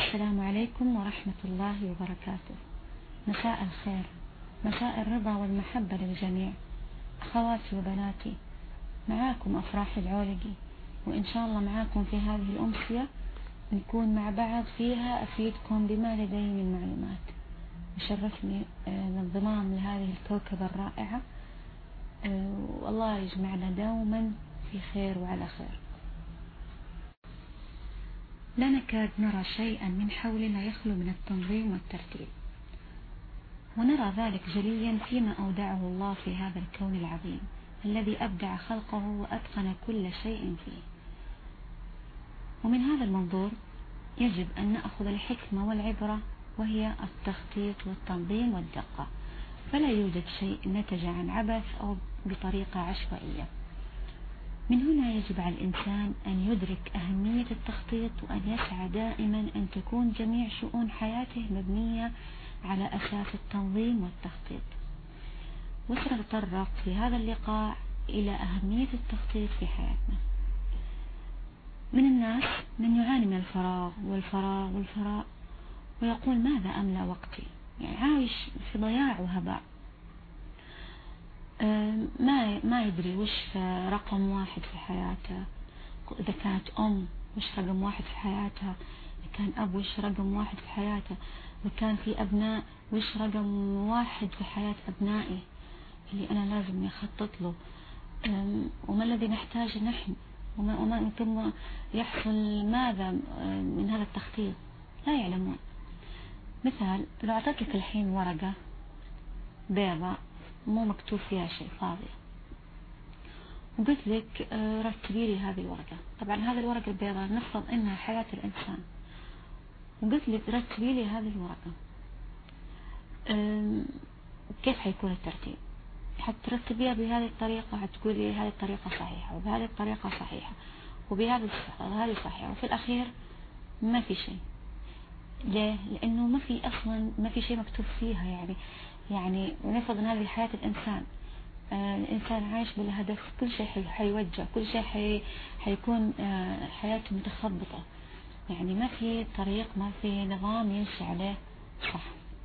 السلام عليكم ورحمة الله وبركاته. مساء الخير، مساء الرضا والمحبة للجميع. أخواتي وبناتي، معاكم أفراح العولقي، وإن شاء الله معاكم في هذه الأمسية نكون مع بعض فيها أفيدكم بما لدي من معلومات. يشرفني الانضمام لهذه الكوكبة الرائعة، والله يجمعنا دوما في خير وعلى خير. لا نكاد نرى شيئا من حولنا يخلو من التنظيم والترتيب، ونرى ذلك جليا فيما أودعه الله في هذا الكون العظيم الذي أبدع خلقه وأتقن كل شيء فيه. ومن هذا المنظور يجب أن نأخذ الحكمة والعبرة، وهي التخطيط والتنظيم والدقة، فلا يوجد شيء نتج عن عبث أو بطريقة عشوائية. من هنا يجب على الإنسان أن يدرك أهمية التخطيط، وأن يسعى دائما أن تكون جميع شؤون حياته مبنية على أساس التنظيم والتخطيط. وسنتطرق في هذا اللقاء إلى أهمية التخطيط في حياتنا. من الناس من يعاني من الفراغ والفراغ ويقول ماذا أملأ وقتي، يعني عايش في ضياع وهباء، ما يدري وش رقم واحد في حياته. إذا كانت أم وش رقم واحد في حياتها، إذا كان أب وش رقم واحد في حياته، إذا كان في أبناء وش رقم واحد في حياة أبنائي اللي أنا لازم أخطط له، وما الذي نحتاجه نحن، وما ثم يحصل ماذا من هذا التخطيط. لا يعلمون. مثال، لو أعطيت لك الحين ورقة بيضاء مو مكتوب فيها شيء، فاضية، وقلت لك رتبي لي هذه الورقة. طبعا هذه الورقة البيضاء نفرض انها حياة الانسان، وقلت لك رتبي لي هذه الورقة، كيف حيكون الترتيب؟ حترتبيها بهذه الطريقة، حتقولي هذه الطريقة صحيحة، وبهذه الطريقة صحيحة، وبهذه هذه صحيحة، وفي الأخير ما في شيء. ليه؟ لأنه ما في شيء مكتوب فيها. يعني نفرض أن هذه حياة الإنسان، الإنسان عايش بلا هدف، كل شيء حيوجه، كل شيء حيكون حياته متخبطة، يعني ما في طريق، ما في نظام يمشي عليه صح.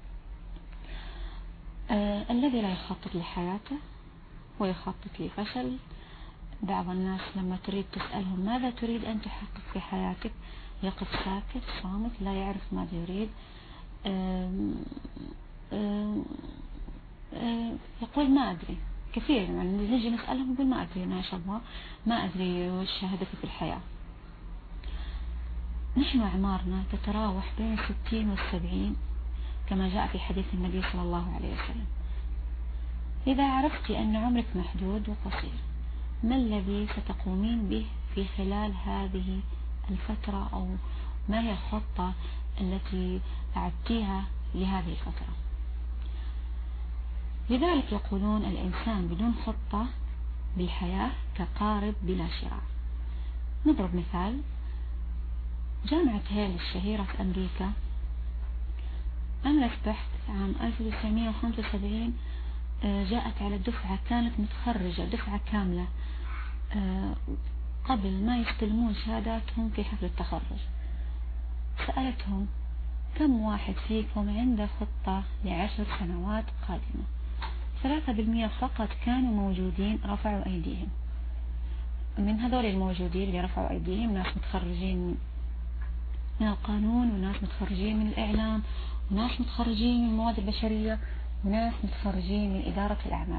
الذي لا يخطط لحياته ويخطط لفشل. بعض الناس لما تريد تسألهم ماذا تريد أن تحقق في حياتك، يقف ساكت صامت لا يعرف ماذا يريد. يقول ما أدري. كثير يعني نجي نسألهم يقول ما أدري أنا إيش أبغى، ما أدري وش هدفي في الحياة. نحن أعمارنا تتراوح بين 60 و70 كما جاء في حديث النبي صلى الله عليه وسلم. إذا عرفت أن عمرك محدود وقصير، ما الذي ستقومين به في خلال هذه الفترة، أو ما هي الخطة التي أعدتيها لهذه الفترة؟ لذلك يقولون الإنسان بدون خطة بالحياة كقارب بلا شراع. نضرب مثال، جامعة هيل الشهيرة في أمريكا عملت بحث عام 1975، جاءت على دفعة كانت متخرجة، دفعة كاملة، قبل ما يستلمون شهاداتهم في حفل التخرج. سألتهم كم واحد فيكم عنده خطة ل10 سنوات قادمة؟ 3% فقط كانوا موجودين رفعوا أيديهم. من هذول الموجودين اللي رفعوا أيديهم ناس متخرجين من القانون، وناس متخرجين من الإعلام، وناس متخرجين من المواد البشرية، وناس متخرجين من إدارة الأعمال.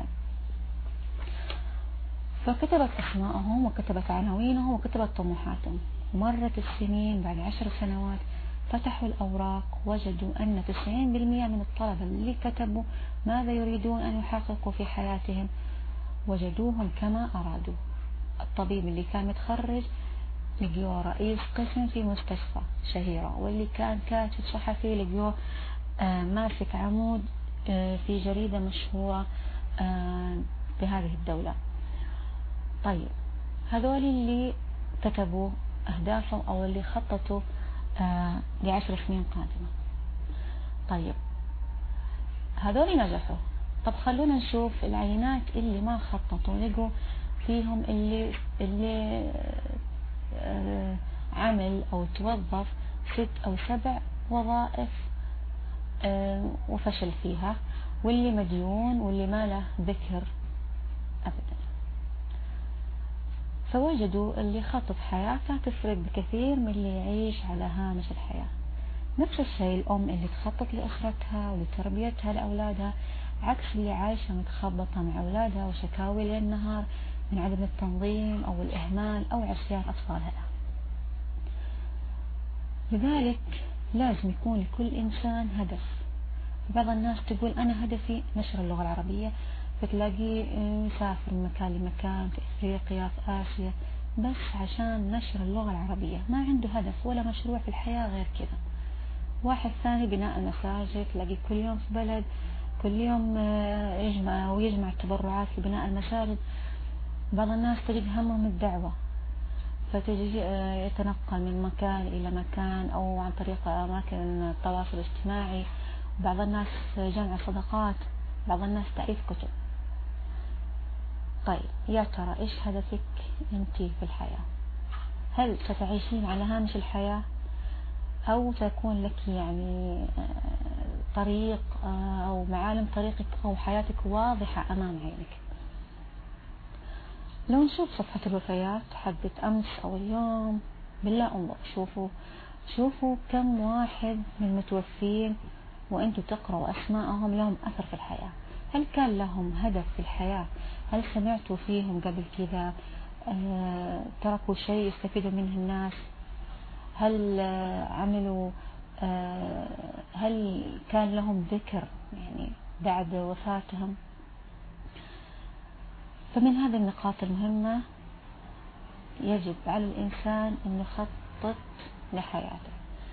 فكتبت أسماءهم وكتبت عناوينهم وكتبت طموحاتهم. مرت السنين، بعد 10 سنوات فتحوا الأوراق، وجدوا أن 90% من الطلبة اللي كتبوا ماذا يريدون أن يحققوا في حياتهم وجدوهم كما أرادوا. الطبيب اللي كان متخرج لقيوه رئيس قسم في مستشفى شهيرة، واللي كان كاتب صحفي لقيوه ماسك عمود في جريدة مشهورة بهذه الدولة. طيب هذول اللي كتبوا أهدافهم أو اللي خططوا ل10 سنين قادمة، طيب هذول نجحوا. طب خلونا نشوف العينات اللي ما خططوا، لقوا فيهم اللي عمل أو توظف 6 أو 7 وظائف وفشل فيها، واللي مديون واللي ما له ذكر أبدا. فوجدوا اللي خطط حياته تفرق بكثير من اللي يعيش على هامش الحياة. نفس الشيء الأم اللي تخطط لأسرتها ولتربيتها لأولادها، عكس اللي عايشة متخبطة مع أولادها وشكاوي ليل نهار من عدم التنظيم أو الإهمال أو عصيان أطفالها. لذلك لازم يكون لكل إنسان هدف. بعض الناس تقول أنا هدفي نشر اللغة العربية، فتلاقيه يسافر من مكان لمكان في إفريقيا في آسيا بس عشان نشر اللغة العربية، ما عنده هدف ولا مشروع في الحياة غير كذا. واحد ثاني بناء المساجد، تلاقيه كل يوم في بلد، كل يوم يجمع التبرعات لبناء المساجد. بعض الناس تجد همهم الدعوة، فتجي يتنقل من مكان إلى مكان أو عن طريق أماكن التواصل الاجتماعي. بعض الناس جمع صدقات، بعض الناس تأليف كتب. طيب يا ترى إيش هدفك أنت في الحياة؟ هل ستعيشين على هامش الحياة أو تكون لك يعني طريق أو معالم طريقك أو حياتك واضحة أمام عينك؟ لو نشوف صفحة الوفيات حقت أمس أو اليوم، بالله انظر شوفوا كم واحد من المتوفين وأنتوا تقرأوا أسماءهم لهم أثر في الحياة. هل كان لهم هدف في الحياة؟ هل سمعتوا فيهم قبل كذا تركوا شيء يستفيدوا منه الناس؟ هل عملوا هل كان لهم ذكر يعني بعد وفاتهم؟ فمن هذه النقاط المهمة يجب على الإنسان أن يخطط لحياته.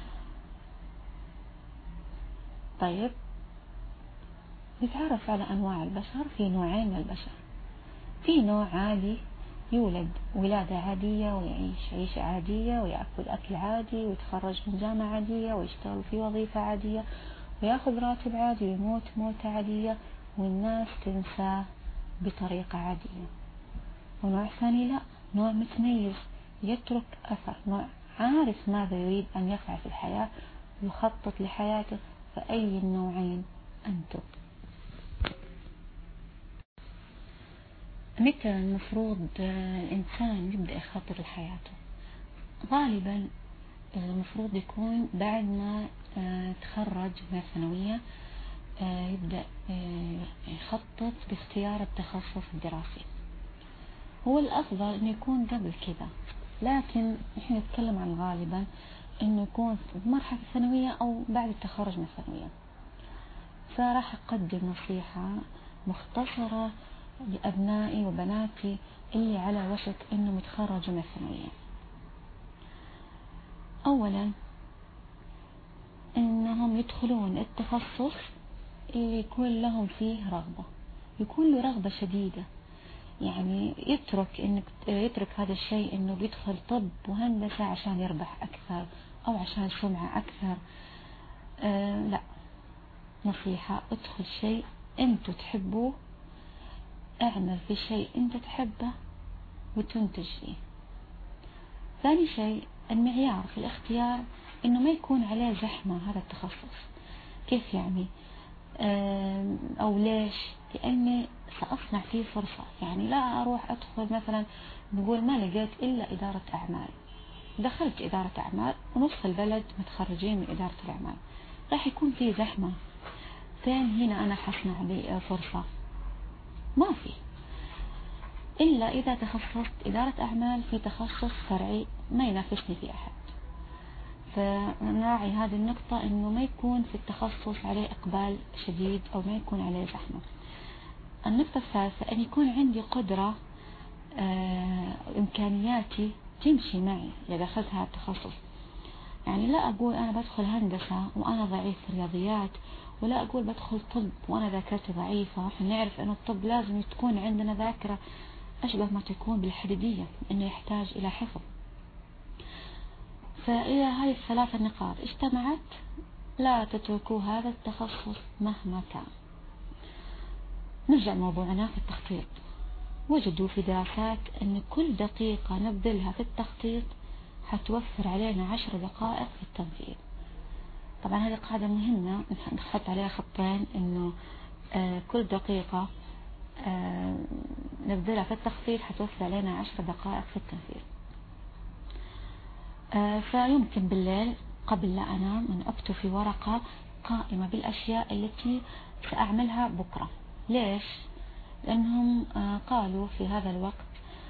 طيب نتعرف على أنواع البشر. في نوعين من البشر، في نوع عادي يولد ولادة عادية ويعيش عيشة عادية ويأكل أكل عادي ويتخرج من جامعة عادية ويشتغل في وظيفة عادية ويأخذ راتب عادي ويموت موتة عادية والناس تنساه بطريقة عادية. ونوع ثاني لا، نوع متميز يترك أثر، نوع عارف ماذا يريد أن يفعل في الحياة ويخطط لحياته. فأي النوعين أنتم؟ متى المفروض الإنسان يبدأ يخطط لحياته؟ غالبا المفروض يكون بعد ما تخرج من الثانوية، يبدأ يخطط باختيار التخصص الدراسي. هو الأفضل أنه يكون قبل كذا، لكن نحن نتكلم عن غالبا أنه يكون في مرحلة الثانوية أو بعد التخرج من الثانوية. فراح أقدم نصيحة مختصرة لأبنائي وبناتي اللي على وشك أنهم يتخرجوا من الثانوية. أولا أنهم يدخلون التخصص اللي يكون لهم فيه رغبة، يكون له رغبة شديدة، يعني يترك هذا الشيء انه بيدخل طب وهندسة عشان يربح اكثر او عشان سمعة اكثر. لا، نصيحة: ادخل شيء انتو تحبوه، اعمل في شيء انت تحبه وتنتج فيه. ثاني شيء، المعيار في الاختيار انه ما يكون عليه زحمة هذا التخصص. كيف يعني؟ او ليش؟ لاني سأصنع فيه فرصة. يعني لا اروح ادخل مثلا نقول ما لقيت الا ادارة اعمال، دخلت ادارة اعمال ونص البلد متخرجين من ادارة الاعمال، راح يكون فيه زحمة. فين هنا انا حصنع لي فرصة؟ ما في، الا اذا تخصصت ادارة اعمال في تخصص فرعي ما ينافسني فيه احد. فنراعي هذه النقطة انه ما يكون في التخصص عليه اقبال شديد او ما يكون عليه زحمة. النقطة الثالثة ان يكون عندي قدرة امكانياتي تمشي معي اذا اخذت هذا التخصص. يعني لا اقول انا بدخل هندسة وانا ضعيف في الرياضيات، ولا اقول بدخل طب وانا ذاكرتي ضعيفة. احنا نعرف ان الطب لازم تكون عندنا ذاكرة اشبه ما تكون بالحديدية، انه يحتاج الى حفظ. فإذا هذه الثلاث النقاط اجتمعت لا تتركوا هذا التخصص مهما كان. نرجع لموضوعنا في التخطيط. وجدوا في دراسات أن كل دقيقة نبذلها في التخطيط حتوفر علينا 10 دقائق في التنفيذ. طبعا هذه قاعدة مهمة نحط عليها خطين، إنه كل دقيقة نبذلها في التخطيط حتوفر علينا 10 دقائق في التنفيذ. فيمكن بالليل قبل لا أنام أن أكتب في ورقة قائمة بالأشياء التي سأعملها بكرة. ليش؟ لأنهم قالوا في هذا الوقت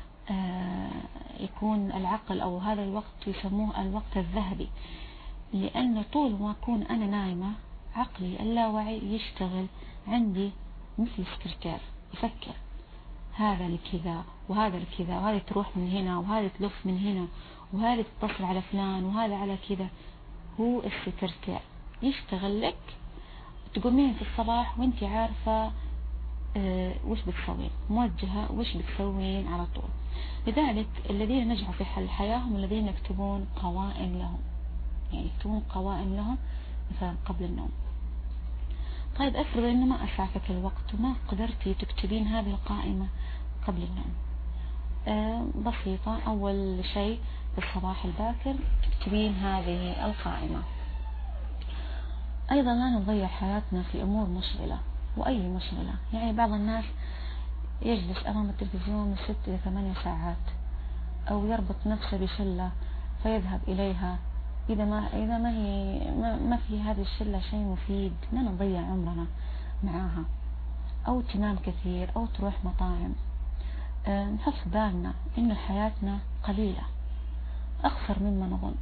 يكون العقل أو هذا الوقت يسموه الوقت الذهبي، لأن طول ما أكون أنا نايمة عقلي اللاواعي يشتغل عندي مثل السكرتير، يفكر هذا لكذا وهذا لكذا، وهذه تروح من هنا وهذه تلف من هنا وهذه تتصل على فلان وهذا على كذا. هو السكرتير يشتغل لك، تقومين في الصباح وانت عارفة وش بتسوين، موجهة وش بتسوين على طول. لذلك الذين نجحوا في حل الحياة هم الذين يكتبون قوائم لهم، يعني يكتبون قوائم لهم مثلا قبل النوم. طيب افرض انه ما اسعفك الوقت وما قدرتي تكتبين هذه القائمة قبل النوم. بسيطة، اول شيء في الصباح الباكر تكتبين هذه القائمة. ايضا لا نضيع حياتنا في امور مشغلة، واي مشغلة، يعني بعض الناس يجلس امام التلفزيون من 6 إلى 8 ساعات، او يربط نفسه بشلة فيذهب اليها. إذا ما في هذه الشلة شيء مفيد، لا نضيع عمرنا معاها. أو تنام كثير أو تروح مطاعم. نحط في بالنا إنه حياتنا قليلة أقصر مما نظن.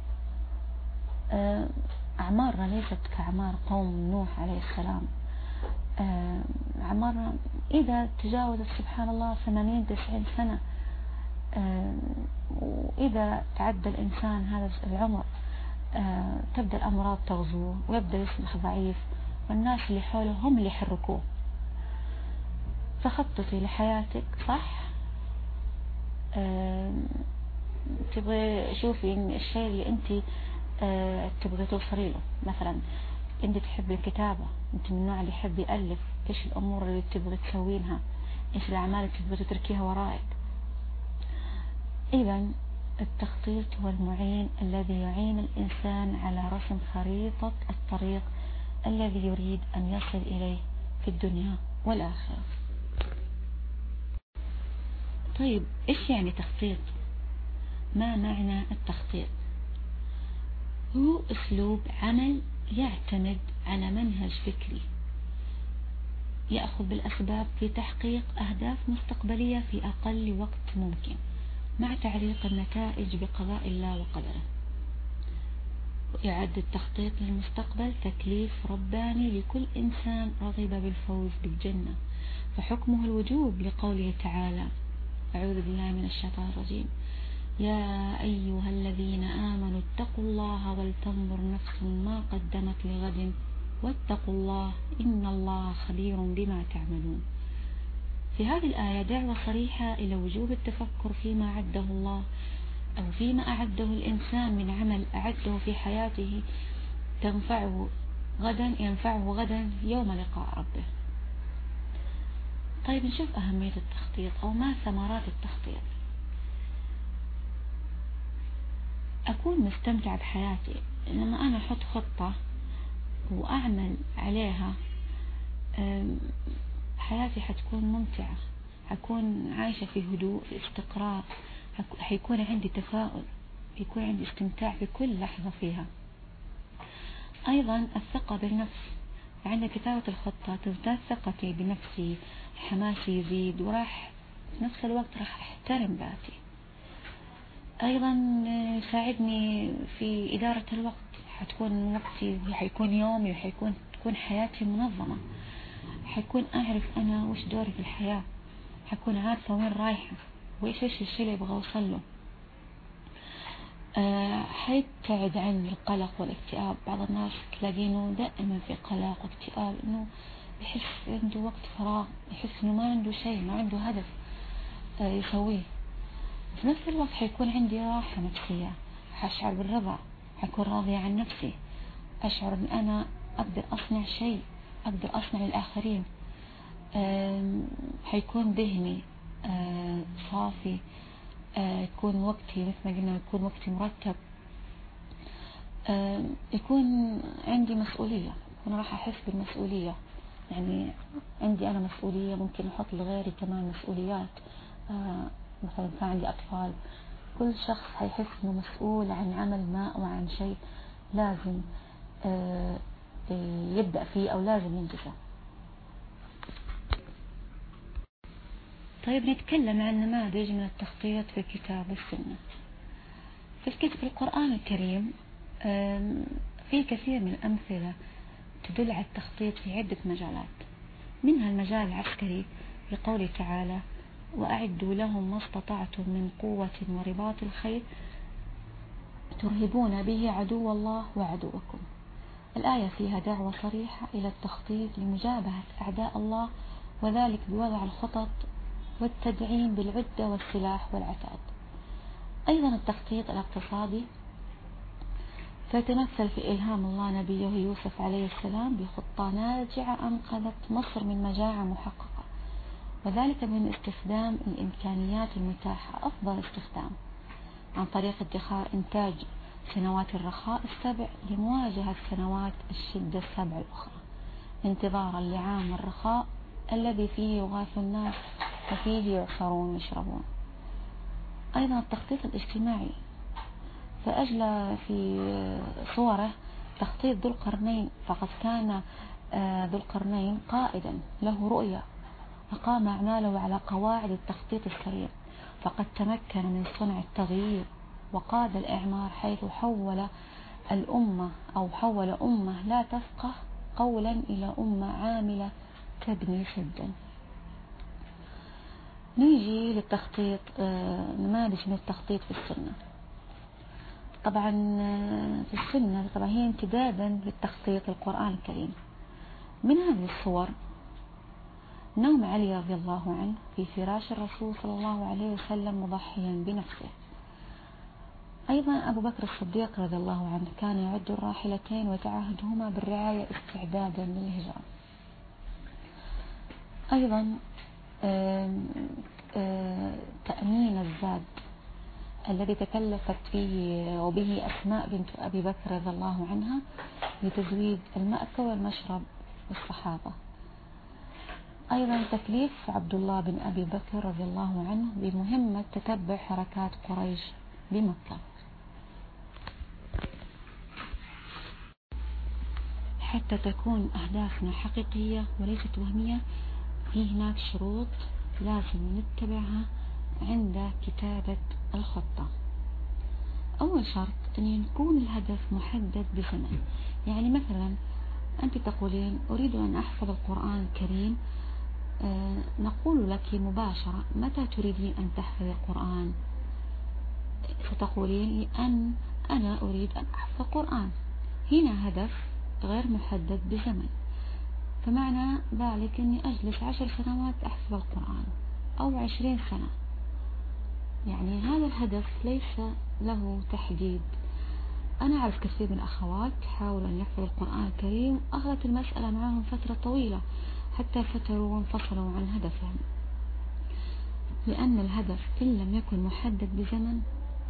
أعمارنا ليست كأعمار قوم نوح عليه السلام. أعمارنا إذا تجاوزت سبحان الله 80-90 سنة، وإذا تعدى الإنسان هذا العمر تبدأ الأمراض تغزوه ويبدأ يصبح ضعيف، والناس اللي حوله هم اللي يحركوه. فخططي لحياتك صح. تبغي شوفي إن الشيء اللي أنت تبغي توصلي له. مثلا أنت تحب الكتابة، أنت من النوع اللي يحب يألف، إيش الأمور اللي تبغي تسوينها، إيش الأعمال اللي تبغي تتركيها وراءك. إذا التخطيط هو المعين الذي يعين الإنسان على رسم خريطة الطريق الذي يريد أن يصل إليه في الدنيا والآخرة. طيب إيش يعني تخطيط؟ ما معنى التخطيط؟ هو أسلوب عمل يعتمد على منهج فكري يأخذ بالأسباب في تحقيق أهداف مستقبلية في أقل وقت ممكن، مع تعليق النتائج بقضاء الله وقدره. وإعادة التخطيط للمستقبل تكليف رباني لكل إنسان رغب بالفوز بالجنة، فحكمه الوجوب لقوله تعالى: أعوذ بالله من الشيطان الرجيم: يا أيها الذين آمنوا اتقوا الله ولتنظر نفس ما قدمت لغد واتقوا الله إن الله خبير بما تعملون. في هذه الآية دعوة صريحة إلى وجوب التفكر فيما أعده الله أو فيما أعده الإنسان من عمل أعده في حياته ينفعه غدا يوم لقاء ربه. طيب نشوف أهمية التخطيط أو ما ثمرات التخطيط. أكون مستمتع بحياتي لما أنا أحط خطة وأعمل عليها. حياتي حتكون ممتعة، حكون عايشة في هدوء، في استقرار، حيكون عندي تفاؤل، حيكون عندي استمتاع في كل لحظة فيها. أيضا الثقة بالنفس، عند كتابة الخطة تزداد ثقتي بنفسي، حماسي يزيد، وراح في نفس الوقت راح أحترم ذاتي. أيضا يساعدني في إدارة الوقت، حتكون وقتي حيكون يومي وحتكون حياتي منظمة، حيكون أعرف أنا وش دوري في الحياة، حكون عارفة وين رايحة وإيش الشيء اللي أبغى أوصله. حيبتعد عن القلق والاكتئاب. بعض الناس تلاقينه دائما في قلق واكتئاب، إنه يحس عنده وقت فراغ، يحس إنه ما عنده شيء، ما عنده هدف يسويه. في نفس الوقت حيكون عندي راحة نفسية، حشعر بالرضا، حكون راضية عن نفسي، أشعر أن أنا أقدر أصنع شيء، أقدر أصنع للآخرين. حيكون ذهني صافي، يكون وقتي مثل ما قلنا يكون وقتي مرتب. يكون عندي مسؤولية، أنا راح أحس بالمسؤولية، يعني عندي أنا مسؤولية، ممكن أحط لغيري كمان مسؤوليات. مثلا كان عندي أطفال، كل شخص هيحس إنه مسؤول عن عمل ما أو عن شيء لازم يبدأ فيه أو لازم ينجزه. طيب نتكلم عن نماذج من التخطيط في الكتاب والسنة. في القرآن الكريم في كثير من الأمثلة تدل على التخطيط في عدة مجالات، منها المجال العسكري بقوله تعالى: وأعدوا لهم ما استطعتم من قوة ورباط الخيل ترهبون به عدو الله وعدوكم. الآية فيها دعوة صريحة إلى التخطيط لمجابهة أعداء الله، وذلك بوضع الخطط والتدعيم بالعدة والسلاح والعتاد. أيضا التخطيط الاقتصادي فيتمثل في إلهام الله نبيه يوسف عليه السلام بخطة ناجعة أنقذت مصر من مجاعة محققة، وذلك من استخدام الإمكانيات المتاحة أفضل استخدام، عن طريق ادخار إنتاج سنوات الرخاء السبع لمواجهة سنوات الشدة السبع الأخرى، انتظارا لعام الرخاء الذي فيه يغاث الناس وفيه يعصرون ويشربون. أيضا التخطيط الاجتماعي فأجلى في صوره تخطيط ذو القرنين، فقد كان ذو القرنين قائدا له رؤية، أقام أعماله على قواعد التخطيط السريع، فقد تمكن من صنع التغيير وقاد الإعمار، حيث حول الأمة أو حول أمة لا تفقه قولا إلى أمة عاملة تبني سدا. نيجي للتخطيط، نماذج من التخطيط في السنة. طبعا في السنة طبعا هي امتدادا للتخطيط القرآن الكريم. من هذه الصور نوم علي رضي الله عنه في فراش الرسول صلى الله عليه وسلم مضحيا بنفسه. أيضا أبو بكر الصديق رضي الله عنه كان يعد الراحلتين ويتعهدهما بالرعاية استعدادا للهجرة. أيضا تأمين الزاد الذي تكلفت فيه وبه أسماء بنت أبي بكر رضي الله عنها لتزويد المأكل والمشرب للصحابة. أيضا تكليف عبد الله بن أبي بكر رضي الله عنه بمهمة تتبع حركات قريش بمكة حتى تكون أهدافنا حقيقية وليست وهمية. في هناك شروط لازم نتبعها عند كتابة الخطة. أول شرط أن يكون الهدف محدد بزمن، يعني مثلا أنت تقولين أريد أن أحفظ القرآن الكريم، نقول لك مباشرة متى تريدين أن تحفظ القرآن؟ ستقولين لأن أنا أريد أن أحفظ القرآن. هنا هدف غير محدد بزمن، فمعنى ذلك أني أجلس 10 سنوات أحفظ القرآن أو 20 سنة، يعني هذا الهدف ليس له تحديد. أنا أعرف كثير من الأخوات حاولوا أن يحفظوا القرآن الكريم، أخذت المسألة معهم فترة طويلة حتى فتروا وانفصلوا عن هدفهم، لأن الهدف إن لم يكن محدد بزمن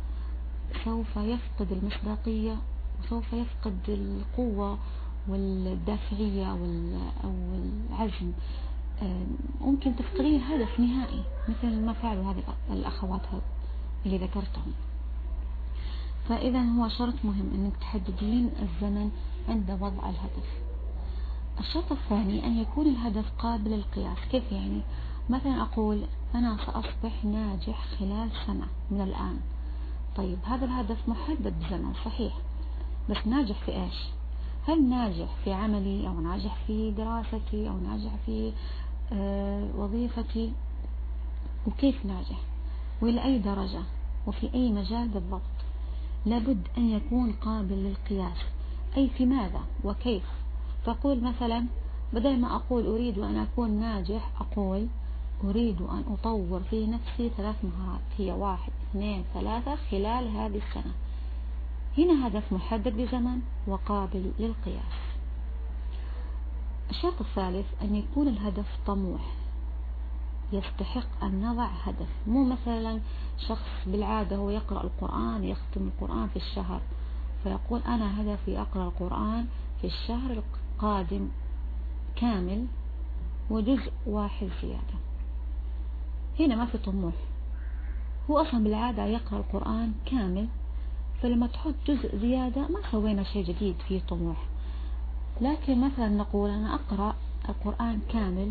سوف يفقد المصداقية وسوف يفقد القوة والدافعية أو العزم. ممكن تفقدين الهدف نهائي مثل ما فعلوا هذه الأخوات اللي ذكرتهم. فإذا هو شرط مهم أنك تحددين الزمن عند وضع الهدف. الشرط الثاني أن يكون الهدف قابل للقياس. كيف يعني؟ مثلا أقول أنا سأصبح ناجح خلال سنة من الآن. طيب هذا الهدف محدد بزمن صحيح، بس ناجح في إيش؟ هل ناجح في عملي أو ناجح في دراستي أو ناجح في وظيفتي؟ وكيف ناجح؟ وإلى أي درجة؟ وفي أي مجال بالضبط؟ لابد أن يكون قابل للقياس، أي في ماذا وكيف. فأقول مثلا بدل ما أقول أريد أن أكون ناجح، أقول أريد أن أطور في نفسي 3 مهارات، هي 1 2 3 خلال هذه السنة. هنا هدف محدد بزمن وقابل للقياس. الشرط الثالث أن يكون الهدف طموح، يستحق أن نضع هدف، مو مثلا شخص بالعادة هو يقرأ القرآن يختم القرآن في الشهر فيقول أنا هدفي أقرأ القرآن في الشهر القادم كامل وجزء واحد زيادة. هنا ما في طموح، هو أصلا بالعادة يقرأ القرآن كامل، فلما تحط جزء زيادة ما سوينا شيء جديد فيه طموح. لكن مثلا نقول أنا أقرأ القرآن كامل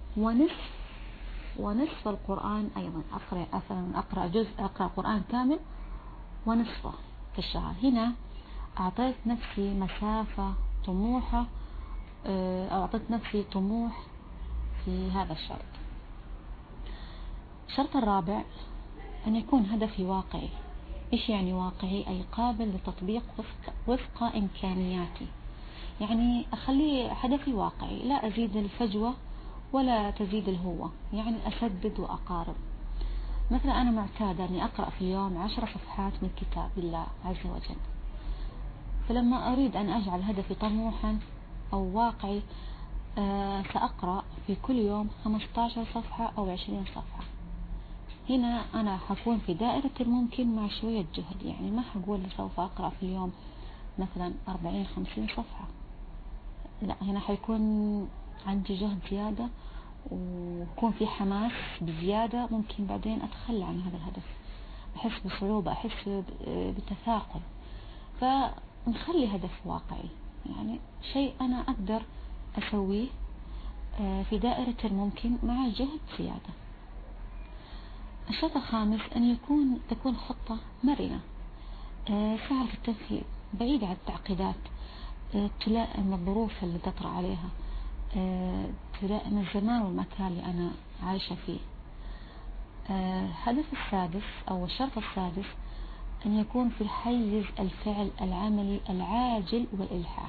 ونصف القرآن أيضا، أقرأ جزء، أقرأ القرآن كامل ونصفه في الشهر. هنا أعطيت نفسي مسافة طموحة، أو أعطيت نفسي طموح في هذا الشرط. الشرط الرابع أن يكون هدفي واقعي. إيش يعني واقعي؟ أي قابل للتطبيق وفق إمكانياتي. يعني أخلي هدفي واقعي، لا أزيد الفجوة ولا تزيد الهوة، يعني أسدد وأقارب. مثلا أنا معتادة أني أقرأ في اليوم 10 صفحات من كتاب الله عز وجل، فلما أريد أن أجعل هدفي طموحا أو واقعي سأقرأ في كل يوم 15 صفحة أو 20 صفحة. هنا أنا حكون في دائرة الممكن مع شوية جهد، يعني ما حقول سوف أقرأ في اليوم مثلا 40-50 صفحة، لا، هنا حيكون عندي جهد زيادة ويكون في حماس بزيادة، ممكن بعدين أتخلى عن هذا الهدف، أحس بصعوبة، أحس بتثاقل. فنخلي هدف واقعي، يعني شيء أنا أقدر أسويه في دائرة الممكن مع جهد زيادة. الشرط الخامس أن تكون خطة مرنة، سهلة التنفيذ، بعيدة عن التعقيدات، تلائم الظروف اللي تطرأ عليها، تلائم الزمان والمكان اللي أنا عايشة فيه. الهدف السادس أو الشرط السادس أن يكون في حيز الفعل العملي العاجل والإلحاح.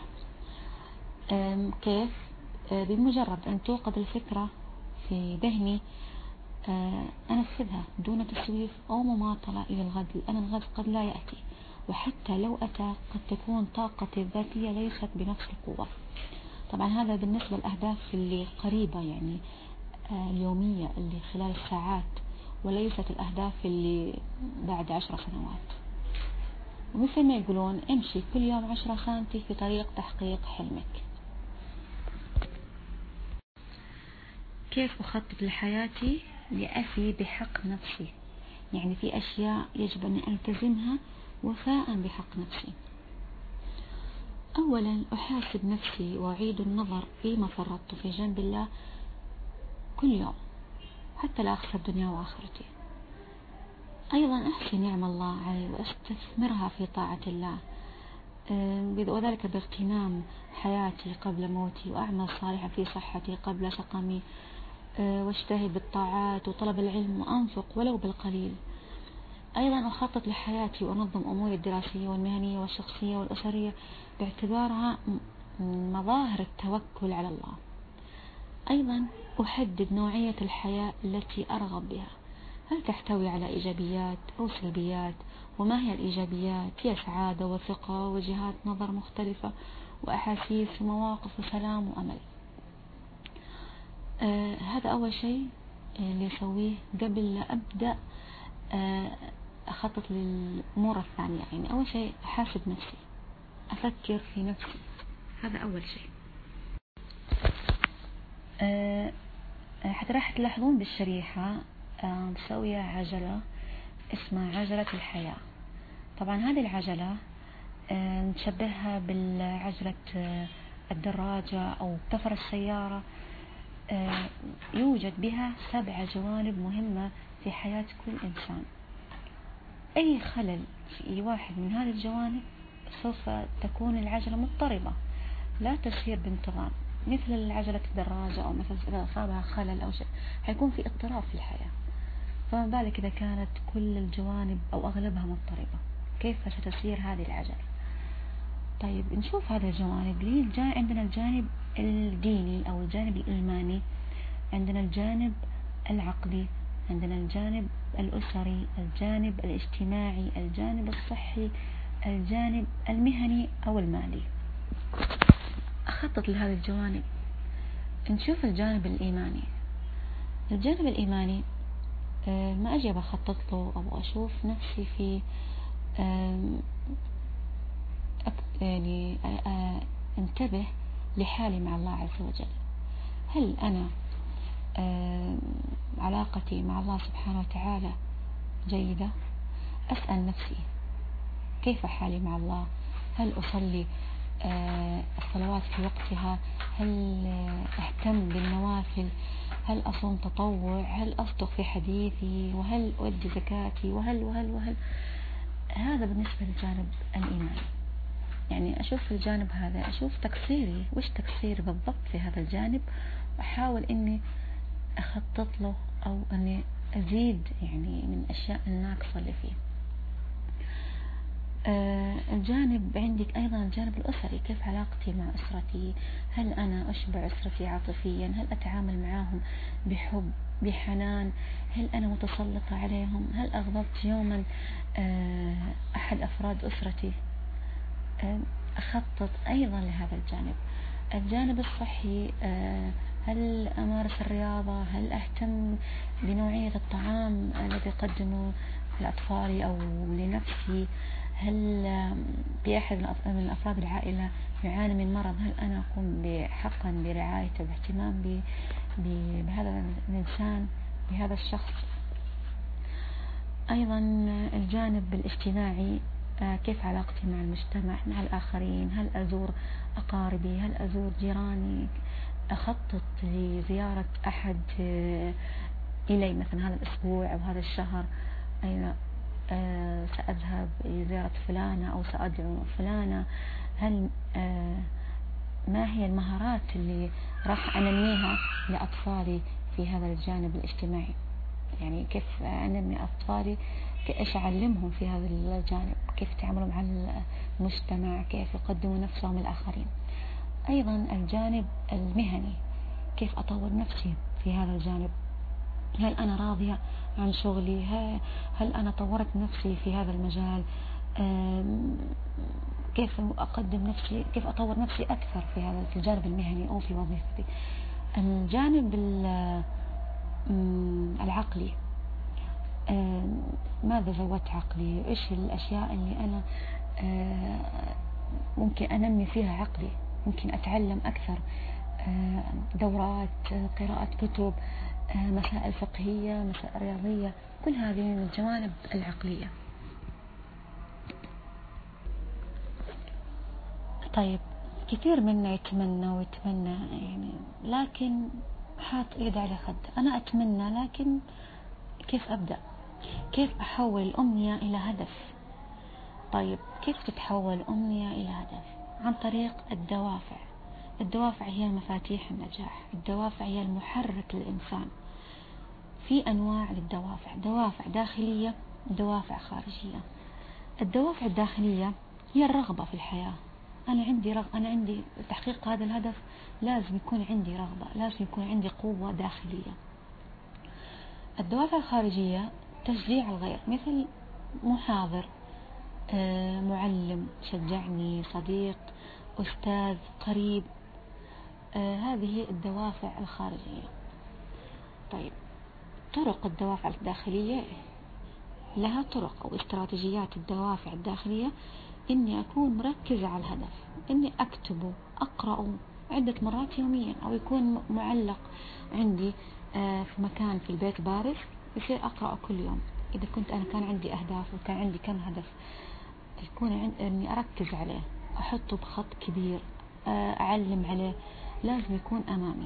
كيف؟ بمجرد أن توقد الفكرة في ذهني أنفذها دون تسويف أو مماطلة إلى الغد، لأن الغد قد لا يأتي، وحتى لو أتى قد تكون طاقتي الذاتية ليست بنفس القوة. طبعا هذا بالنسبة للأهداف اللي قريبة، يعني اليومية اللي خلال الساعات، وليست الأهداف اللي بعد 10 سنوات. ومثل ما يقولون امشي كل يوم 10 سنتي في طريق تحقيق حلمك. كيف أخطط لحياتي لأفي بحق نفسي؟ يعني في أشياء يجب أن ألتزمها وفاء بحق نفسي. أولا أحاسب نفسي وأعيد النظر فيما فرطت في جنب الله كل يوم حتى لا أخسر دنيا وآخرتي. أيضا أحصي نعم الله علي وأستثمرها في طاعة الله، وذلك باغتنام حياتي قبل موتي، وأعمل صالحا في صحتي قبل سقمي، واجتهد بالطاعات وطلب العلم، وأنفق ولو بالقليل. أيضا أخطط لحياتي وأنظم أموري الدراسية والمهنية والشخصية والأسرية باعتبارها مظاهر التوكل على الله. أيضا أحدد نوعية الحياة التي أرغب بها، هل تحتوي على إيجابيات أو سلبيات، وما هي الإيجابيات؟ هي سعادة وثقة وجهات نظر مختلفة وأحاسيس ومواقف وسلام وأمل. هذا أول شيء اللي أسويه قبل لا أبدأ أخطط للأمور الثانية. يعني أول شيء أحاسب نفسي، أفكر في نفسي، هذا أول شيء. حتى راح تلاحظون بالشريحة مسوية عجلة اسمها عجلة الحياة. طبعا هذه العجلة نشبهها بالعجلة الدراجة أو تفر السيارة. يوجد بها 7 جوانب مهمة في حياة كل إنسان. أي خلل في أي واحد من هذه الجوانب سوف تكون العجلة مضطربة، لا تسير بانتظام، مثل عجلة الدراجة، أو مثل إذا أصابها خلل أو شيء حيكون في اضطراب في الحياة، فما بالك إذا كانت كل الجوانب أو أغلبها مضطربة، كيف ستسير هذه العجلة؟ طيب نشوف هذه الجوانب. عندنا الجانب الديني أو الجانب الإيماني، عندنا الجانب العقلي، عندنا الجانب الأسري، الجانب الاجتماعي، الجانب الصحي، الجانب المهني أو المالي. أخطط لهذه الجوانب. نشوف الجانب الإيماني. الجانب الإيماني ما أجي بخطط له أو أشوف نفسي في يعني انتبه لحالي مع الله عز وجل. هل أنا علاقتي مع الله سبحانه وتعالى جيدة؟ أسأل نفسي كيف حالي مع الله؟ هل أصلي الصلوات في وقتها؟ هل أهتم بالنوافل؟ هل أصوم تطوع؟ هل أصدق في حديثي؟ وهل أؤدي زكاتي؟ وهل هذا بالنسبة لجانب الإيمان. يعني أشوف في الجانب هذا، أشوف تقصيري، وش تقصيري بالضبط في هذا الجانب، وأحاول إني أخطط له أو أني أزيد يعني من الأشياء الناقصة اللي فيه. الجانب عندك أيضا الجانب الأسري، كيف علاقتي مع أسرتي؟ هل أنا أشبع أسرتي عاطفيا؟ هل أتعامل معهم بحب بحنان؟ هل أنا متسلطة عليهم؟ هل أغضبت يوما أحد أفراد أسرتي؟ أخطط أيضا لهذا الجانب. الجانب الصحي، هل أمارس الرياضة؟ هل أهتم بنوعية الطعام الذي أقدمه لأطفالي أو لنفسي؟ هل بأحد من أفراد العائلة يعاني من مرض؟ هل أنا أقوم حقا برعايته واهتمام بهذا الإنسان، بهذا الشخص؟ أيضا الجانب الاجتماعي، كيف علاقتي مع المجتمع، مع الآخرين؟ هل أزور أقاربي؟ هل أزور جيراني؟ أخطط لزيارة أحد إلي مثلا هذا الأسبوع أو هذا الشهر، أين سأذهب لزيارة فلانة أو سأدعو فلانة؟ هل ما هي المهارات اللي راح أنميها لأطفالي في هذا الجانب الاجتماعي؟ يعني كيف أنمي أطفالي، إيش أعلمهم في هذا الجانب، كيف يتعاملوا مع المجتمع، كيف يقدموا نفسهم للآخرين. أيضا الجانب المهني، كيف أطور نفسي في هذا الجانب؟ هل أنا راضية عن شغلي؟ هل أنا طورت نفسي في هذا المجال؟ كيف أقدم نفسي، كيف أطور نفسي أكثر في هذا الجانب المهني أو في وظيفتي. الجانب العقلي، ماذا زودت عقلي؟ إيش الأشياء اللي أنا ممكن أنمي فيها عقلي، ممكن أتعلم أكثر، دورات، قراءة كتب، مسائل فقهية، مسائل رياضية، كل هذه من الجوانب العقلية. طيب، كثير منا يتمنى ويتمنى يعني، لكن حاط إيد على خد. أنا أتمنى، لكن كيف أبدأ؟ كيف أحول الأمنية إلى هدف؟ طيب، كيف تتحول الأمنية إلى هدف؟ عن طريق الدوافع. الدوافع هي مفاتيح النجاح، الدوافع هي المحرك للإنسان. في أنواع للدوافع، دوافع داخلية، دوافع خارجية. الدوافع الداخلية هي الرغبة في الحياة. أنا عندي تحقيق هذا الهدف، لازم يكون عندي رغبة، لازم يكون عندي قوة داخلية. الدوافع الخارجية تشجيع الغير، مثل محاضر، معلم شجعني، صديق، أستاذ، قريب. هذه الدوافع الخارجية. طيب، طرق الدوافع الداخلية لها طرق أو استراتيجيات. الدوافع الداخلية إني أكون مركزة على الهدف، إني أكتبه، أقرأه عدة مرات يوميا، أو يكون معلق عندي في مكان في البيت بارز، يصير أقرأه كل يوم. إذا أنا كان عندي أهداف وكان عندي كم هدف، يكون إني أركز عليه، أحطه بخط كبير، أعلم عليه، لازم يكون أمامي.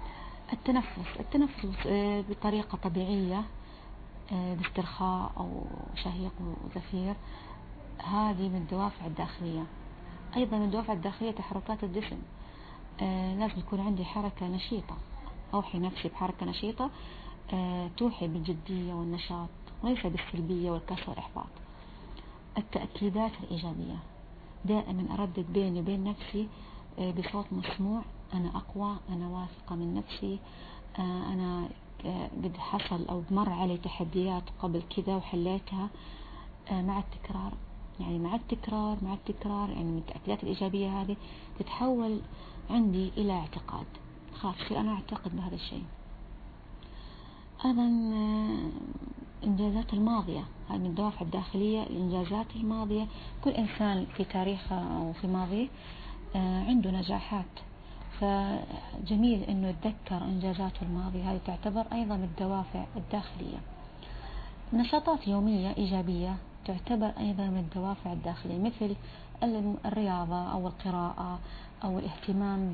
التنفس بطريقة طبيعية، باسترخاء أو شهيق وزفير، هذه من الدوافع الداخلية. أيضا من الدوافع الداخلية تحركات الجسم، لازم يكون عندي حركة نشيطة، أوحي نفسي بحركة نشيطة توحي بالجدية والنشاط، وليس بالسلبية والكسل والإحباط. التأكيدات الإيجابية، دائما أردد بيني وبين نفسي بصوت مسموع: أنا أقوى، أنا واثقة من نفسي، أنا قد حصل أو مر علي تحديات قبل كذا وحليتها. مع التكرار، يعني مع التكرار يعني من التأكيدات الإيجابية هذه تتحول عندي إلى اعتقاد، خلاص أنا أعتقد بهذا الشيء. أيضا الإنجازات الماضية، هاي من الدوافع الداخلية، الإنجازات الماضية. كل إنسان في تاريخه أو في ماضيه عنده نجاحات، فجميل أنه يتذكر إنجازاته الماضية، هذه تعتبر أيضا من الدوافع الداخلية. نشاطات يومية إيجابية تعتبر أيضا من الدوافع الداخلية، مثل الرياضة أو القراءة أو الاهتمام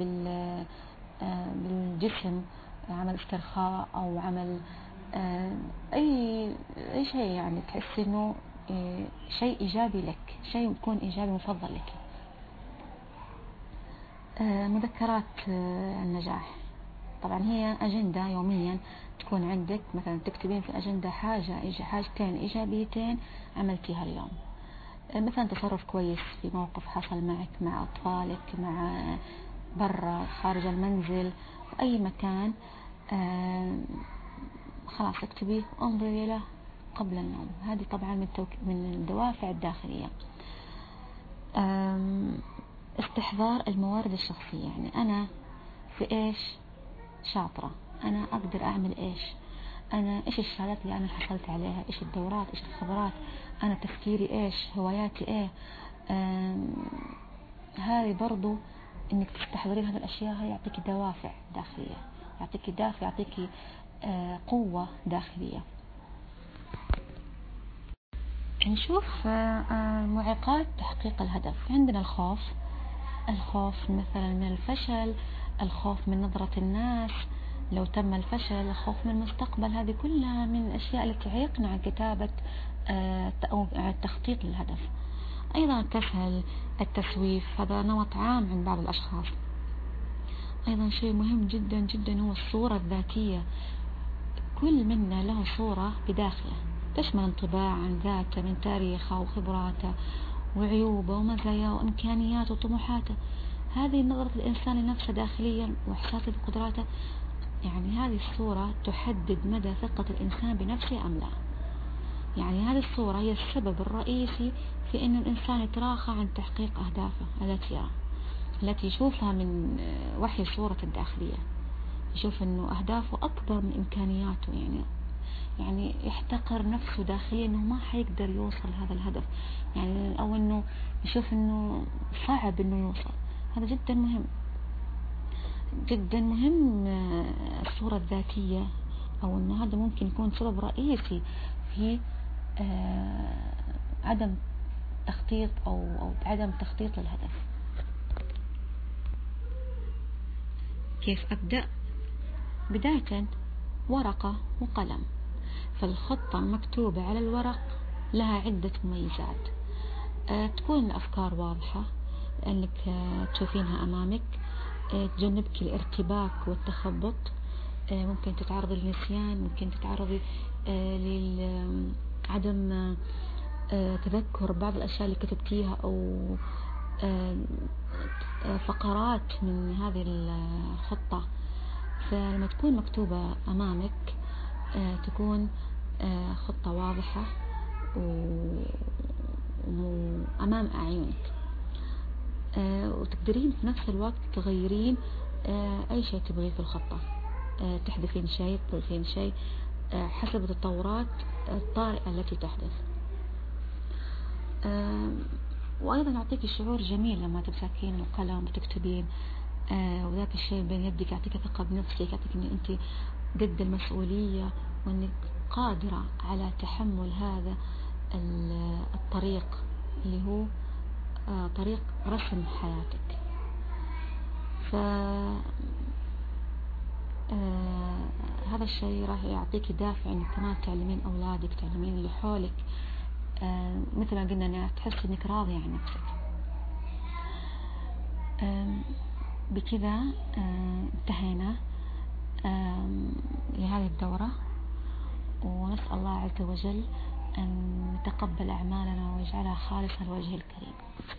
بالجسم، عمل استرخاء أو عمل أي شيء يعني تحس إنه شيء إيجابي لك، شيء يكون إيجابي مفضل لك. مذكرات النجاح، طبعا هي أجندة يوميا تكون عندك، مثلا تكتبين في أجندة حاجتين إيجابيتين عملتيها اليوم، مثلا تصرف كويس في موقف حصل معك مع أطفالك، مع برا خارج المنزل في أي مكان، خلاص اكتبيه وانظري له قبل النوم. هذه طبعا من الدوافع الداخلية. استحضار الموارد الشخصية، يعني أنا في إيش شاطرة، أنا أقدر أعمل إيش، أنا إيش الشهادات اللي أنا حصلت عليها، إيش الدورات، إيش الخبرات، أنا تفكيري إيش، هواياتي إيه. هذه برضو إنك تستحضرين هذه الأشياء، هي يعطيك دوافع داخلية، يعطيك دافع، يعطيك قوة داخلية. نشوف معيقات تحقيق الهدف. عندنا الخوف مثلا من الفشل، الخوف من نظرة الناس لو تم الفشل، الخوف من المستقبل. هذه كلها من الأشياء التي تعيقنا عن كتابة أو التخطيط للهدف. أيضا الكسل، التسويف، هذا نمط عام عند بعض الأشخاص. أيضا شيء مهم جدا جدا هو الصورة الذاتية، كل منا له صورة بداخله تشمل انطباع عن ذاته من تاريخه وخبراته وعيوبه ومزاياه وإمكانياته وطموحاته. هذه نظرة الإنسان لنفسه داخليا وإحساسه بقدراته، يعني هذه الصورة تحدد مدى ثقة الإنسان بنفسه أم لا. يعني هذه الصورة هي السبب الرئيسي في أن الإنسان يتراخى عن تحقيق أهدافه التي يشوفها من وحي صورة الداخلية، يشوف أنه أهدافه أكبر من إمكانياته، يعني يحتقر نفسه داخليا أنه ما حيقدر يوصل لهذا الهدف، يعني أو أنه يشوف أنه صعب أنه يوصل. هذا جدا مهم جدا مهم. الصورة الذاتية، أو أن هذا ممكن يكون سبب رئيسي في عدم تخطيط أو عدم تخطيط للهدف. كيف أبدأ؟ بداية ورقة وقلم، فالخطة المكتوبة على الورق لها عدة مميزات. تكون الأفكار واضحة لأنك تشوفينها أمامك، تجنبك الارتباك والتخبط، ممكن تتعرضي للنسيان، ممكن تتعرضي لعدم تذكر بعض الأشياء اللي كتبتيها أو فقرات من هذه الخطة. فلما تكون مكتوبة أمامك تكون خطة واضحة وأمام أعينك، وتقدرين في نفس الوقت تغيرين أي شيء تبغيه في الخطة، تحذفين شيء، تضيفين شيء حسب التطورات الطارئة التي تحدث. وأيضا يعطيك شعور جميل لما تمسكين القلم وتكتبين، وذاك الشيء بين يدك يعطيك ثقة بنفسك، يعطيك أن أنت قد المسؤولية وأنك قادرة على تحمل هذا الطريق اللي هو طريق رسم حياتك. هذا الشيء راح يعطيك دافع انك كمان تعلمين اولادك، تعلمين اللي حولك، مثل ما قلنا انك تحس انك راضية عن نفسك. بكذا انتهينا لهذه الدورة، ونسأل الله عز وجل أن يتقبل أعمالنا ويجعلها خالصة لوجهه الكريم.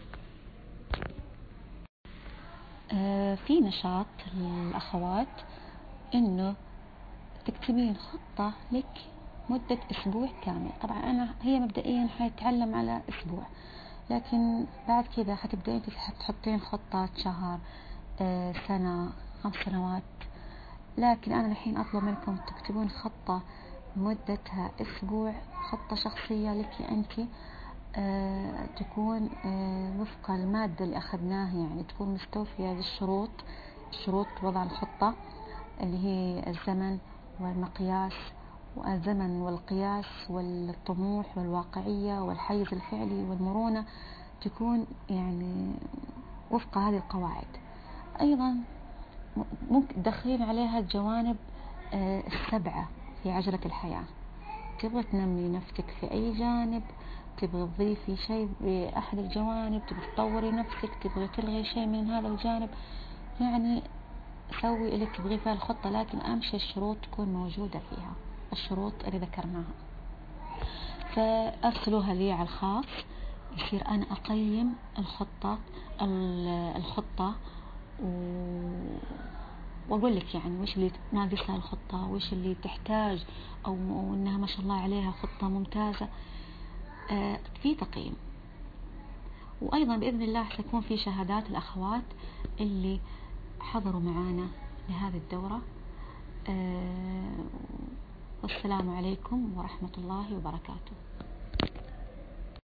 في نشاط للأخوات إنه تكتبين خطة لك مدة أسبوع كامل. طبعا هي مبدئيا حيتعلم على أسبوع، لكن بعد كذا حتبدأين تحطين خطة شهر، سنة، 5 سنوات. لكن أنا الحين أطلب منكم تكتبون خطة مدتها أسبوع، خطة شخصية لك أنت، تكون وفق المادة اللي أخذناها، يعني تكون مستوفية للشروط، شروط وضع الخطة اللي هي الزمن والمقياس، والزمن والقياس والطموح والواقعية والحيز الفعلي والمرونة، تكون يعني وفق هذه القواعد. أيضا ممكن تدخلين عليها الجوانب السبعة في عجلة الحياة. تبغى تنمي نفسك في أي جانب، تبغى تضيفي شيء بأحد الجوانب، تبغى تطوري نفسك، تبغى تلغي شيء من هذا الجانب، يعني سوي اللي تبغي فيها الخطة، لكن أهم شيء الشروط تكون موجودة فيها، الشروط اللي ذكرناها. فأرسلوها لي على الخاص، يصير أنا أقيم الخطة وأقول لك يعني وش اللي ناقصها الخطة، وش اللي تحتاج، أو إنها ما شاء الله عليها خطة ممتازة. في تقييم، وأيضا بإذن الله سيكون في شهادات الأخوات اللي حضروا معانا لهذه الدورة. والسلام عليكم ورحمة الله وبركاته.